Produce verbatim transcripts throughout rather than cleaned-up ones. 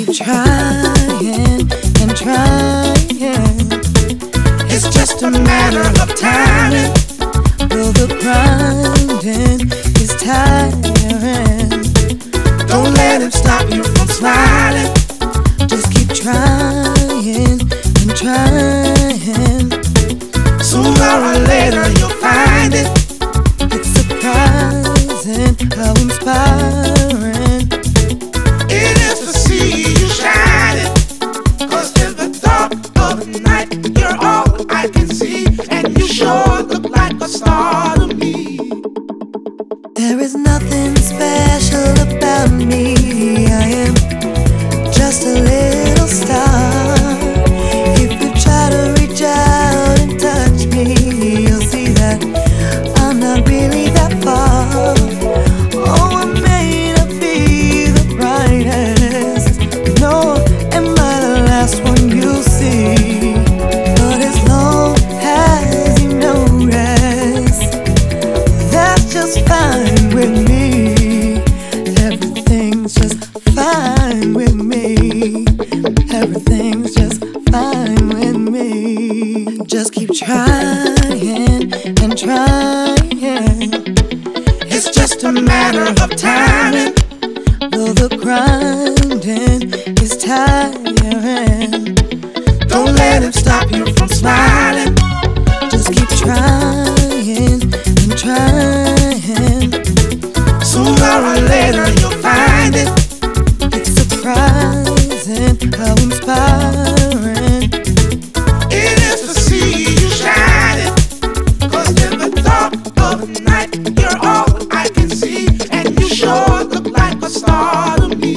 keep trying and trying. It's just a matter of timing. Though the grinding is tiring, don't let it stop you from smiling. Just keep trying and trying. Sooner or later you'll find it. It's surprising how inspiring it is to see you shining. 'Cause in the dark of the night you're all I can see, and you sure look like a star to me. There is nothing special about me. I am just a little star. If you try to reach out and touch me, you'll see that I'm not really that far. Oh, I may not be the brightest, nor am I the last one you'll see. But as long as you notice, that's just fine with me. Everything's just fine with me. Everything's just fine with me. Just keep trying and trying. It's just a matter of timing. Though the grinding is tiring, don't let it stop you from smiling. Just keep trying and trying. Sooner or later you'll find it. It's surprising how inspiring it is to see you shining. 'Cause in the dark of the night you're all I can see, and you sure look like a star to me.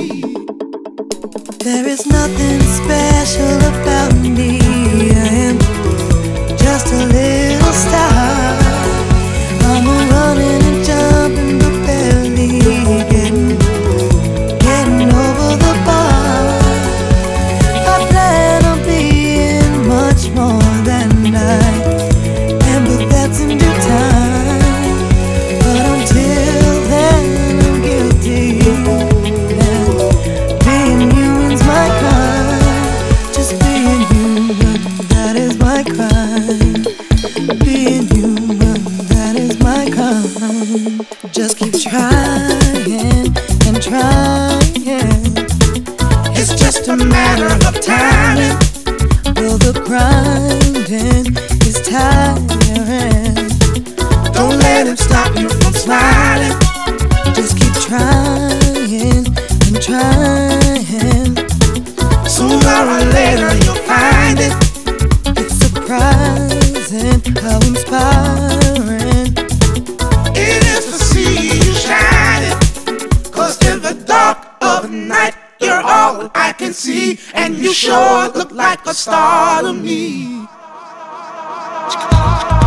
There is nothing special about me. I am just a little star. I'm a running and jumping, but barely getting, getting over the bar. I plan on being much more than I am, but that's in due time. But until then, I'm guilty, and being human's my crime. Just being human, that is my crime. Being human, that is my crime. Just keep trying and trying. It's just a matter of timing. Though the grinding is tiring, don't let it stop you from smiling. Just keep trying and trying. Sooner or later you'll find it. It's surprising how inspiring it is to see you shining. 'Cause in the dark of the night you're all I can see, and you sure look like a star to me.